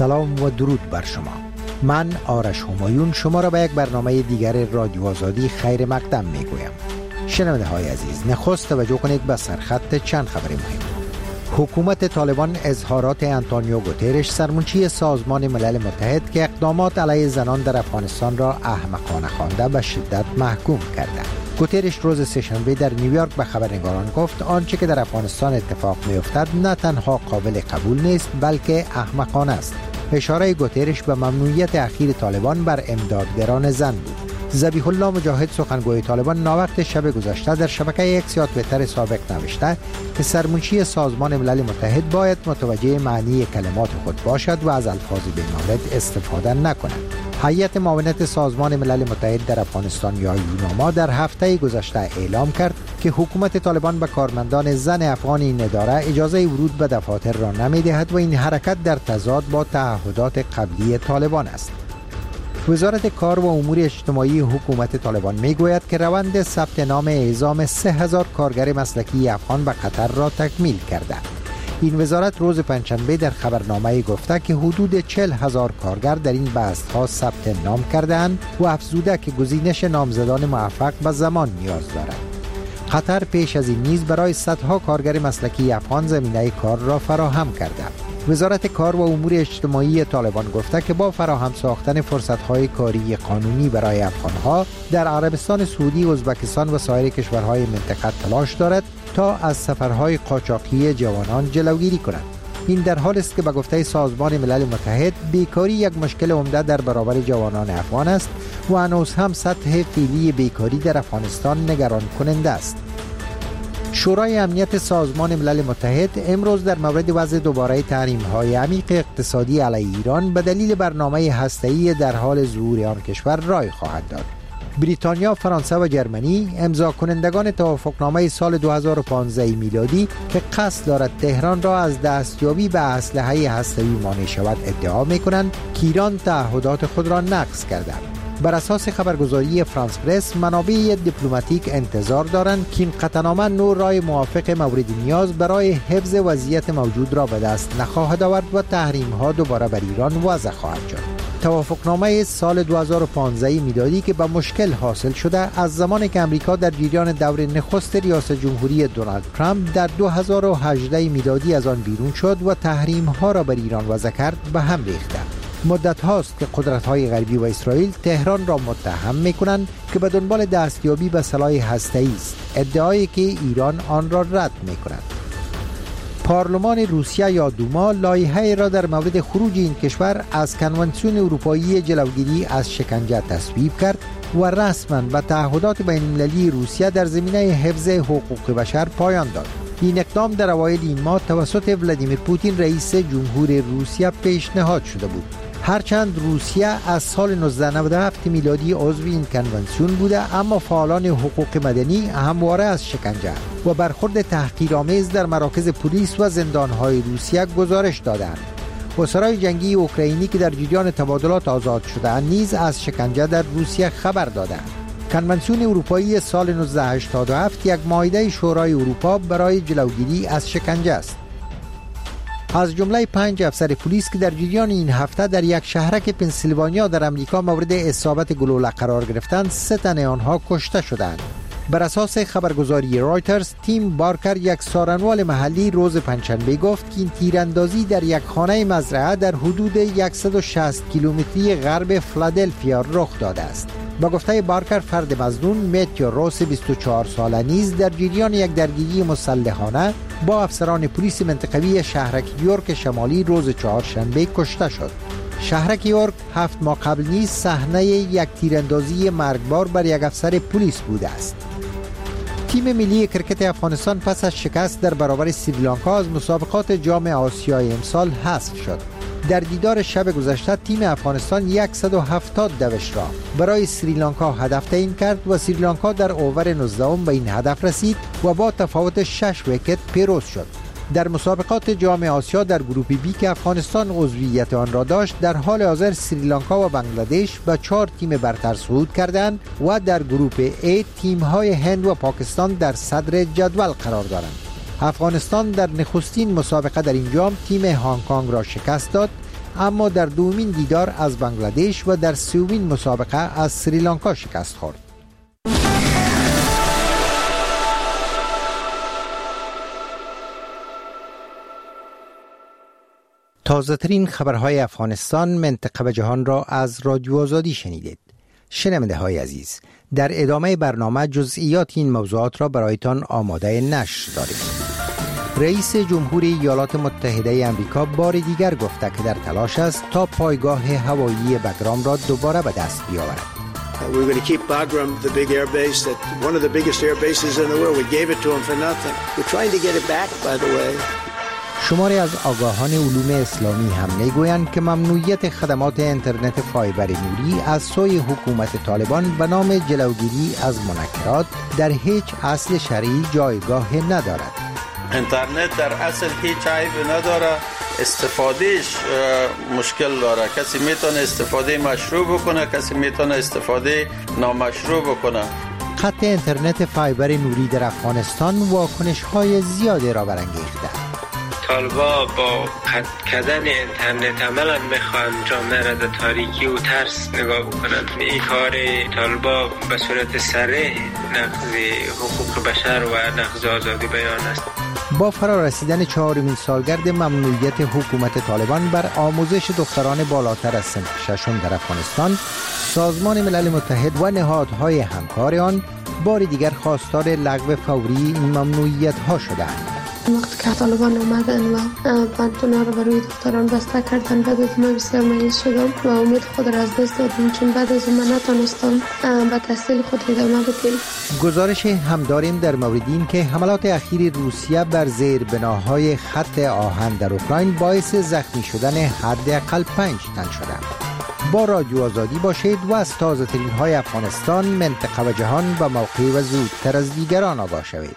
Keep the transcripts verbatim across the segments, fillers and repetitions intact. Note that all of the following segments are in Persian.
سلام و درود بر شما. من آرش همایون شما را به یک برنامه دیگر رادیو آزادی خیر مقدم می گویم. شنونده های عزیز، نخست توجه کنید به سرخط چند خبر مهم. حکومت طالبان اظهارات آنتونیو گوترش سرمنشی سازمان ملل متحد که اقدامات علیه زنان در افغانستان را احمقانه خوانده به شدت محکوم کرده. گوترش روز سه‌شنبه در نیویورک به خبرنگاران گفت آنچه که در افغانستان اتفاق می‌افتد نه تنها قابل قبول نیست بلکه احمقانه است. اشاره گوترش به ممنوعیت اخیر طالبان بر امدادگران زن بود. ذبیح الله مجاهد سخنگوی طالبان ناوقت شب گذشته در شبکه اکس یا توییتر سابق نوشته که سرمنشی سازمان ملل متحد باید متوجه معنی کلمات خود باشد و از الفاظ بی‌مورد استفاده نکند. هیئت معاونت سازمان ملل متحد در افغانستان یا یوناما در هفته گذشته اعلام کرد که حکومت طالبان به کارمندان زن افغان این اداره اجازه ورود به دفاتر را نمی‌دهد و این حرکت در تضاد با تعهدات قبلی طالبان است. وزارت کار و امور اجتماعی حکومت طالبان میگوید که روند ثبت نام اعزام سه هزار کارگر مسلکی افغان به قطر را تکمیل کرده. این وزارت روز پنجشنبه در خبرنامه گفته که حدود چهل هزار کارگر در این بست‌ها ثبت نام کرده‌اند و افزوده که گزینش نامزدان موفق به زمان نیاز دارد. قطر پیش از این نیز برای صدها کارگر مسلکی افغان زمینه کار را فراهم کرده. وزارت کار و امور اجتماعی طالبان گفته که با فراهم ساختن فرصت‌های کاری قانونی برای افغان‌ها در عربستان سعودی، ازبکستان و سایر کشورهای منطقه تلاش دارد تا از سفرهای قاچاقی جوانان جلوگیری کند. این در حالی است که به گفته سازمان ملل متحد بیکاری یک مشکل عمده در برابر جوانان افغان است و هنوز هم سطح فعلی بیکاری در افغانستان نگران کننده است. شورای امنیت سازمان ملل متحد امروز در مورد وضع دوباره تحریم‌های عمیق اقتصادی علیه ایران به دلیل برنامه هسته‌ای در حال ظهور آن کشور رای خواهد داد. بریتانیا، فرانسه و جرمنی امضا کنندگان توافقنامه سال دو هزار و پانزده میلادی که قصد دارد تهران را از دستیابی به اسلحه هسته‌ای مانع شود ادعا می‌کنند که ایران تعهدات خود را نقض کرده. بر اساس خبرگزاری فرانس پرس، منابع دیپلماتیک انتظار دارند که این قطعنامه نور رای موافق مورد نیاز برای حفظ وضعیت موجود را به دست نخواهد آورد و تحریم‌ها دوباره بر ایران وضع خواهد شد. توافقنامه سال دو هزار و پانزده میلادی که به مشکل حاصل شده از زمانی که امریکا در جریان دور نخست ریاست جمهوری دونالد ترامپ در دو هزار و هجده میلادی از آن بیرون شد و تحریم‌ها را بر ایران وضع کرد به هم ریخته. مدت هاست که قدرت‌های غربی و اسرائیل تهران را متهم می‌کنند که به دنبال دستیابی به سلاح هسته‌ای است، ادعایی که ایران آن را رد می‌کند. پارلمان روسیه یا دوما لایحه‌ای را در مورد خروج این کشور از کنوانسیون اروپایی جلوگیری از شکنجه تصویب کرد و رسما به تعهدات بین‌المللی روسیه در زمینه حفظ حقوق بشر پایان داد. این اقدام در اوایل این ماه توسط ولادیمیر پوتین رئیس جمهور روسیه پیشنهاد شده بود. هرچند روسیه از سال نوزده نود و هفت میلادی عضو این کنوانسیون بوده، اما فعالان حقوق مدنی همواره از شکنجه و برخورد تحقیرآمیز در مراکز پلیس و زندانهای روسیه گزارش دادند. اسرای جنگی اوکراینی که در جریان تبادلات آزاد شده‌اند نیز از شکنجه در روسیه خبر دادند. کنوانسیون اروپایی سال نوزده هشتاد و هفت یک مائده شورای اروپا برای جلوگیری از شکنجه است. از جمله پنج افسر پلیس که در جریان این هفته در یک شهرک پنسیلوانیا در امریکا مورد اصابت گلوله قرار گرفتند، سه تن آنها کشته شدند. بر اساس خبرگزاری رایترز، تیم بارکر، یک سارنوال محلی، روز پنجشنبه گفت که این تیراندازی در یک خانه مزرعه در حدود صد و شصت کیلومتری غرب فیلادلفیا رخ داده است. با گفته بارکر، فرد مظنون متیو روس بیست و چهار ساله نیز در جریان یک درگیری مسلحانه با افسران پلیس منطقوی شهرک یورک شمالی روز چهارشنبه کشته شد. شهرک یورک هفت ماه قبل نیز صحنه یک تیراندازی مرگبار بر یک افسر پلیس بوده است. تیم ملی کرکت افغانستان پس از شکست در برابر سریلانکا از مسابقات جام آسیای امسال حذف شد. در دیدار شب گذشته تیم افغانستان صد و هفتاد دوش را برای سریلانکا هدف تعیین کرد و سریلانکا در اوور نوزدهم به این هدف رسید و با تفاوت شش ویکت پیروز شد. در مسابقات جام آسیا در گروه بی که افغانستان عضویت آن را داشت، در حال حاضر سریلانکا و بنگلادش به چهار تیم برتر صعود کردند و در گروه ای تیم‌های هند و پاکستان در صدر جدول قرار دارند. افغانستان در نخستین مسابقه در این جام تیم هنگ کنگ را شکست داد اما در دومین دیدار از بنگلادش و در سومین مسابقه از سریلانکا شکست خورد. تازه ترین خبرهای افغانستان، منطقه و جهان را از رادیو آزادی شنیدید. شنونده های عزیز، در ادامه برنامه جزئیات این موضوعات را برایتان آماده نشر داریم. رئیس جمهوری ایالات متحده آمریکا بار دیگر گفته که در تلاش است تا پایگاه هوایی بگرام را دوباره به دست بیاورد. We're going to keep Bagram, the big air base, that one of the biggest air bases in the world. We gave it to him for nothing. We're trying to get it back, by the way. شماری از آگاهان علوم اسلامی هم میگویند که ممنوعیت خدمات اینترنت فایبر نوری از سوی حکومت طالبان به نام جلوگیری از منکرات در هیچ اصل شرعی جایگاه ندارد. اینترنت در اصل هیچ عیب نداره، استفادهش مشکل داره. کسی میتونه استفاده مشروع بکنه، کسی میتونه استفاده نامشروع بکنه. خط اینترنت فایبر نوری در افغانستان واکنش های زیادی را برانگیخته. طالبا با قطع کردن اینترنت عملا میخوان جامعه را در تاریکی و ترس نگاه بکنند. این کار طالبا به صورت صریح نقض حقوق بشر و نقض آزادی بیان است. با فرا رسیدن چهارمین سالگرد ممنوعیت حکومت طالبان بر آموزش دختران بالاتر از صنف ششم در افغانستان، سازمان ملل متحد و نهادهای همکار آن بار دیگر خواستار لغو فوری این ممنوعیت ها شدند. وقتی که طالبان اومدن و پانتونا رو بروی دختران بسته کردن، بعد از من بسیار مایوس شدم و امید خود را از دست دادم، چون بعد از من نتونستم به تحصیل خود ادامه بدم. گزارش هم داریم در مورد این که حملات اخیر روسیه بر زیربناهای خط آهن در اوکراین باعث زخمی شدن حداقل پنج تن شدند. با رادیو آزادی باشید و از تازه ترین های افغانستان، منطقه و جهان و موقع و زودتر از دیگران آگاه شوید.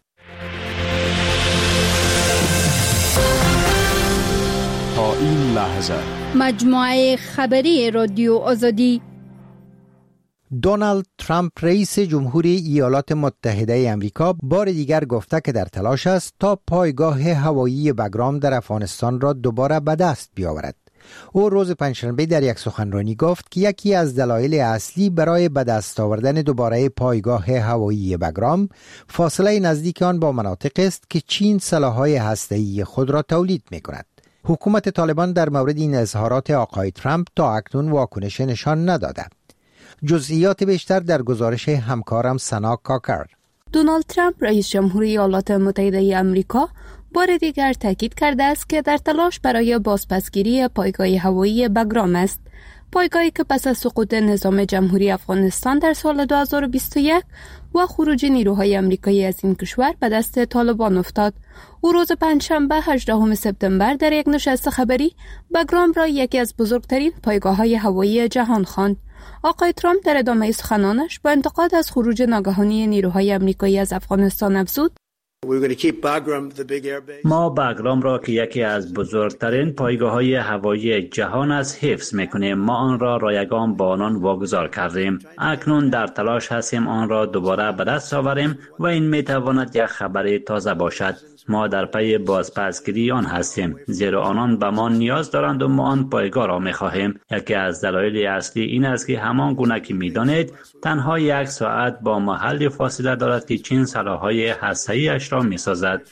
تا این لحظه مجموعه خبری رادیو آزادی. دونالد ترامپ رئیس جمهوری ایالات متحده آمریکا بار دیگر گفته که در تلاش است تا پایگاه هوایی بگرام در افغانستان را دوباره به دست بیاورد. او روز پنجشنبه در یک سخنرانی گفت که یکی از دلایل اصلی برای به دست آوردن دوباره پایگاه هوایی بگرام فاصله نزدیک آن با مناطق است که چین سلاح‌های هسته‌ای خود را تولید می‌کند. حکومت طالبان در مورد این اظهارات آقای ترامپ تا اکنون واکنش نشان نداده. جزئیات بیشتر در گزارش همکارم سنا کاکر. دونالد ترامپ رئیس جمهوری ایالات متحده آمریکا بار دیگر تاکید کرده است که در تلاش برای بازپسگیری پایگاه هوایی بگرام است. پایگاهی که پس از سقوط نظام جمهوری افغانستان در سال دو هزار و بیست و یک و خروج نیروهای آمریکایی از این کشور به دست طالبان افتاد. او روز پنجشنبه هجدهم سپتامبر در یک نشست خبری بگرام را یکی از بزرگترین پایگاه‌های هوایی جهان خواند. آقای ترامپ در ادامه سخنانش با انتقاد از خروج ناگهانی نیروهای آمریکایی از افغانستان افزود: ما بگرام را که یکی از بزرگترین پایگاه‌های هوایی جهان است حفظ می‌کنیم. ما آن را رایگان با آنان واگذار کردیم. اکنون در تلاش هستیم آن را دوباره به دست آوریم و این می‌تواند یک خبر تازه باشد. ما در پی بازپسگیری آن هستیم، زیرا آنان به ما نیاز دارند و ما آن پایگاه را می‌خواهیم. یکی از دلایل اصلی این است که همان گونه که می‌دانید تنها یک ساعت با محل فاصله دارد که چین سلاح‌های هسته‌ای اش را می‌سازد.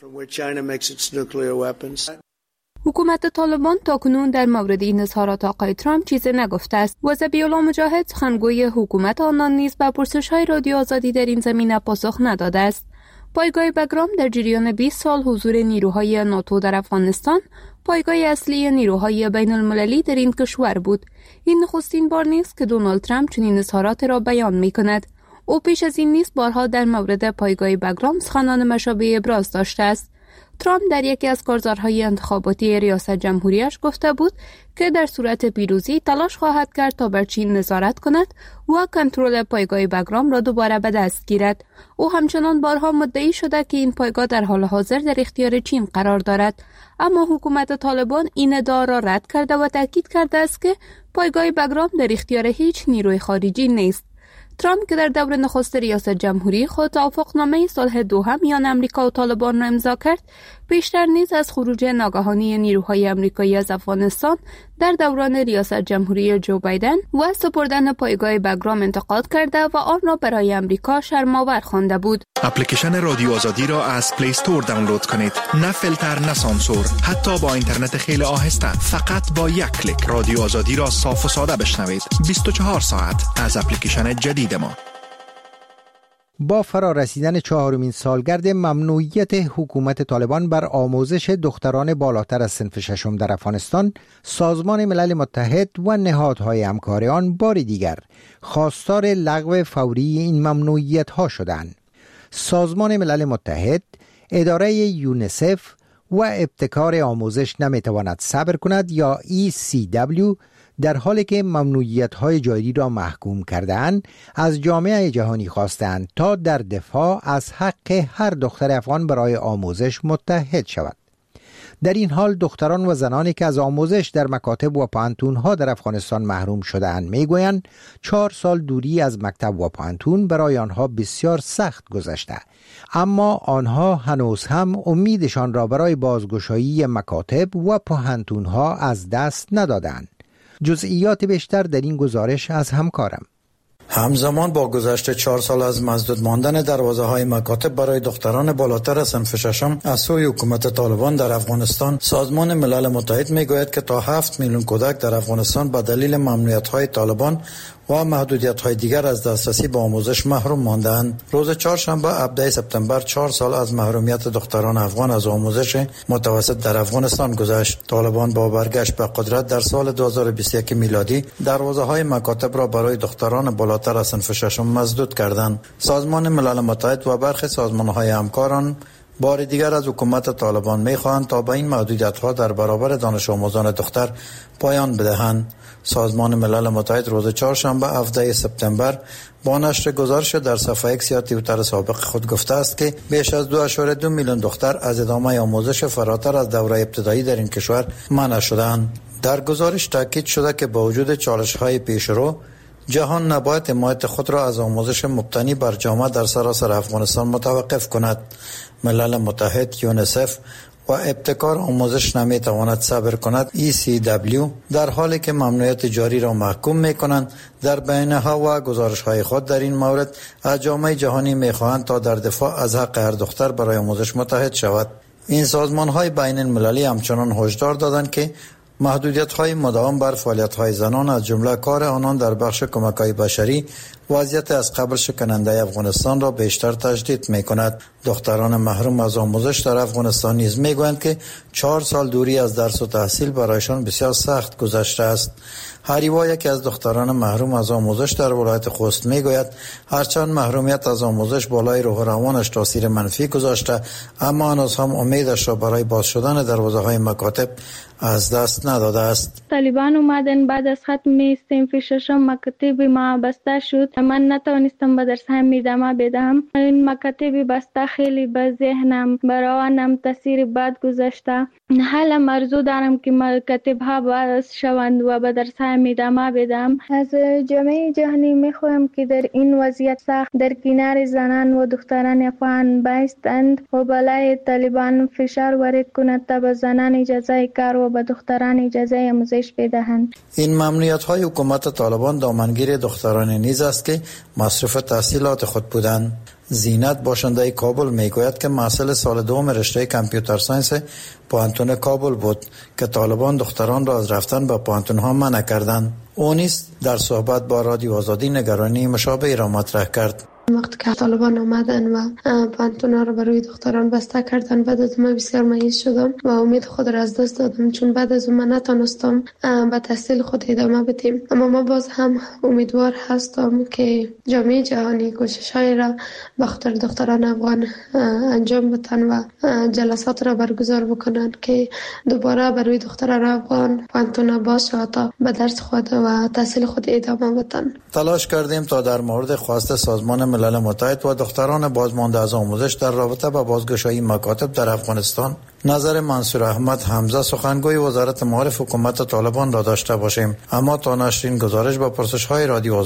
حکومت طالبان تاکنون در مورد این اظهارات آقای ترامپ چیزی نگفته است و ذبیح‌الله مجاهد سخنگوی حکومت آنان نیز به پرسش‌های رادیو آزادی در این زمینه پاسخ نداده است. پایگاه بگرام در جریان بیست سال حضور نیروهای ناتو در افغانستان پایگاه اصلی نیروهای بین المللی در این کشور بود. این نخستین بار نیست که دونالد ترامپ چنین اظهارات را بیان می‌کند. او پیش از این نیز بارها در مورد پایگاه بگرام سخنان مشابه ابراز داشته است. ترامپ در یکی از کارزارهای انتخاباتی ریاست جمهوریش گفته بود که در صورت پیروزی تلاش خواهد کرد تا بر چین نظارت کند و کنترل پایگاه بگرام را دوباره به دست گیرد. او همچنان بارها مدعی شده که این پایگاه در حال حاضر در اختیار چین قرار دارد، اما حکومت طالبان این ادعا را رد کرده و تاکید کرده است که پایگاه بگرام در اختیار هیچ نیروی خارجی نیست. ترامپ که در دور نخست ریاست جمهوری خود توافقنامه صلح دوحه میان آمریکا و طالبان را امضا کرد، پیشتر نیز از خروج ناگهانی نیروهای آمریکایی از افغانستان در دوران ریاست جمهوری جو بایدن و سپردن پایگاه بگرام انتقاد کرده و آن را برای آمریکا شرم‌آور خوانده بود. اپلیکیشن رادیو آزادی را از پلی استور دانلود کنید. نه فیلتر، نه سانسور، حتی با اینترنت خیلی آهسته. فقط با یک کلیک رادیو آزادی را صاف و ساده بشنوید. بیست و چهار ساعت از اپلیکیشن جدید ما. با فرا رسیدن چهارمین سالگرد ممنوعیت حکومت طالبان بر آموزش دختران بالاتر از صنف ششم در افغانستان، سازمان ملل متحد و نهادهای همکار آن بار دیگر خواستار لغو فوری این ممنوعیت ها شدند. سازمان ملل متحد، اداره یونیسف و ابتکار آموزش نمیتواند صبر کند یا ای سی دبلیو در حالی که ممنوعیت‌های جاری را محکوم کرده‌اند از جامعه جهانی خواستند تا در دفاع از حق هر دختر افغان برای آموزش متحد شود. در این حال دختران و زنانی که از آموزش در مکاتب و پانتون‌ها در افغانستان محروم شده‌اند می‌گویند چهار سال دوری از مکتب و پانتون برای آنها بسیار سخت گذشته، اما آنها هنوز هم امیدشان را برای بازگشایی مکاتب و پانتون‌ها از دست ندادند. جزئیات بیشتر در این گزارش از همکارم. همزمان با گذشت چهار سال از مسدود ماندن دروازه های مکاتب برای دختران بالاتر از صنف ششم از سوی حکومت طالبان در افغانستان، سازمان ملل متحد میگوید که تا هفت میلیون کودک در افغانستان به دلیل ممنوعیت های طالبان و محدودیت های دیگر از دسترسی به آموزش محروم ماندند. روز چهارشنبه هفدهم سپتامبر چهار سال از محرومیت دختران افغان از آموزش متوسط در افغانستان گذشت. طالبان با برگشت به قدرت در سال دو هزار و بیست و یک میلادی دروازه های مکاتب را برای دختران بالاتر از صنف ششم مسدود کردند. سازمان ملل متحد و برخی سازمان های همکاران بار دیگر از حکومت طالبان می‌خواهند تا به این محدودیت‌ها در برابر دانش آموزان دختر پایان بدهند. سازمان ملل متحد روز چهارشنبه هفدهم سپتامبر با نشر گزارش در صفحه ایکس یا توییتر سابق خود گفته است که بیش از دو اشاره دو میلیون دختر از ادامه آموزش فراتر از دوره ابتدایی در این کشور منع شدند. در گزارش تاکید شده که با وجود چالش‌های پیشرو، جهان نباید حمایت خود را از آموزش مبتنی بر جامعه در سراسر افغانستان متوقف کند. ملل متحد، یونیسف و ابتکار آموزش نمیتواند صبر کند ای سی دبلیو در حالی که ممنوعیت جاری را محکوم میکنند در بیانیه‌ها و گزارش‌های خود در این مورد از جامعه جهانی میخواهند تا در دفاع از حق هر دختر برای آموزش متحد شود. این سازمان‌های بین المللی همچنان هشدار دادند که محدودیت‌های مداوم بر فعالیت‌های زنان از جمله کار آنان در بخش کمک‌های بشری وضعیت از قبل شکننده افغانستان را بیشتر تشدید می‌کند. دختران محروم از آموزش در افغانستان نیز می‌گویند که چهار سال دوری از درس و تحصیل برایشان بسیار سخت گذشته است. هریوا، یکی از دختران محروم از آموزش در ولایت خوست، میگوید هرچند محرومیت از آموزش بالای روح و روانش تاثیر منفی گذاشته، اما هنوز هم امیدش را برای باز شدن دروازه‌های مکاتب از دست نداده است. طالبان اومدن بعد از ختم صنف ششم مکاتب ما بسته شد. من نتوانستم به درس هم ادامه بدهم. این مکاتب بسته خیلی به ذهنم برانم تاثیر بد گذاشته. حالا آرزو دارم که مکاتب ها باز شوند و به درس هم ادامه بدم. از جامعه جهانی میخواهم که در این وضعیت سخت در کنار زنان و دختران افغان بایستند و بالای طالبان فشار وارد کند تا به زنان اجازه کار و به دختران اجازه آموزش بدهند. این ممنوعیت های حکومت طالبان دامنگیر دختران نیز است که مصرف تحصیلات خود بودند. زینت، باشنده کابل، میگوید که محصل سال دوم رشته کامپیوتر ساینس پانتون کابل بود که طالبان دختران را از رفتن به پانتون ها منع کردند. او نیز در صحبت با رادیو آزادی نگرانی مشابهی را مطرح کرد. وقتی که طالبان آمدن و پانتونا رو برای دختران بسته کردن، بعد از من بسیار مایوس شدم و امید خود را از دست دادم، چون بعد از من نتونستم به تحصیل خود ادامه بدیم. اما ما باز هم امیدوار هستم که جامعه جهانی کوشش‌های را به خاطر دختران افغان انجام بدن و جلسات را برگزار بکنند که دوباره برای دختران افغان پانتونا باز شود تا به درس خود و تحصیل خود ادامه بدن. تلاش کردیم تا در مورد خواست سازمان ملل متحد و دختران بازمانده از آموزش در رابطه با بازگشایی مکاتب در افغانستان نظر منصور احمد حمزه، سخنگوی وزارت معارف حکومت طالبان را داشته باشیم، اما تا نشر این گزارش با پرسش‌های رادیو